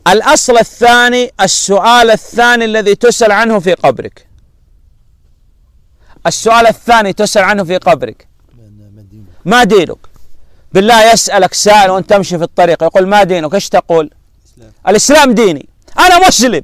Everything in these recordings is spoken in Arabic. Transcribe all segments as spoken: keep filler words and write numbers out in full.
الأصل الثاني، السؤال الثاني الذي تسأل عنه في قبرك. السؤال الثاني تسأل عنه في قبرك: ما دينك؟ بالله يسألك سائل وانت تمشي في الطريق يقول ما دينك، ايش تقول؟ الإسلام. الإسلام ديني، أنا مسلم.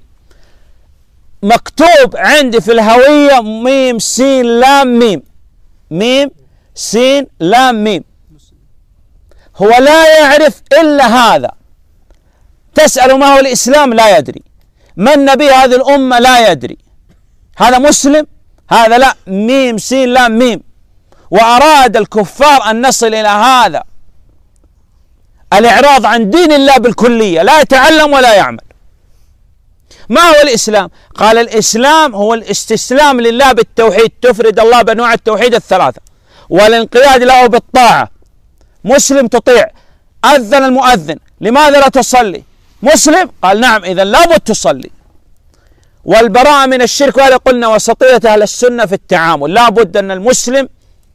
مكتوب عندي في الهوية ميم سين لام ميم، ميم سين لام ميم. هو لا يعرف إلا هذا. تسأل ما هو الإسلام؟ لا يدري. من نبي هذه الأمة؟ لا يدري. هذا مسلم؟ هذا لا، ميم سين لام ميم. وأراد الكفار أن نصل إلى هذا الإعراض عن دين الله بالكلية، لا يتعلم ولا يعمل. ما هو الإسلام؟ قال الإسلام هو الاستسلام لله بالتوحيد، تفرد الله بأنواع التوحيد الثلاثة، والانقياد له بالطاعة. مسلم تطيع. أذن المؤذن، لماذا لا تصلي؟ مسلم؟ قال نعم، إذا لابد تصلي. والبراءة من الشرك، وهذا قلنا وسطية أهل السنة في التعامل. لابد أن المسلم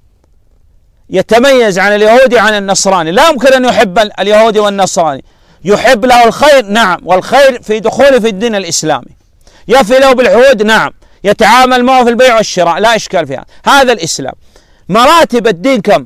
يتميز عن اليهودي عن النصراني. لا يمكن أن يحب اليهودي والنصراني، يحب له الخير نعم، والخير في دخوله في الدين الإسلامي. يفي له بالعهود نعم، يتعامل معه في البيع والشراء، لا إشكال فيها. هذا الإسلام. مراتب الدين كم؟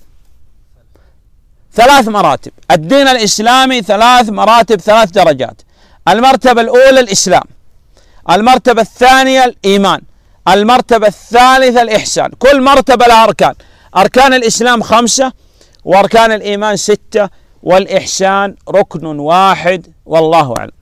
ثلاث مراتب. الدين الإسلامي ثلاث مراتب، ثلاث درجات. المرتبة الأولى الإسلام، المرتبة الثانية الإيمان، المرتبة الثالثة الإحسان. كل مرتبة لها أركان. أركان الإسلام خمسة، وأركان الإيمان ستة، والإحسان ركن واحد، والله أعلم.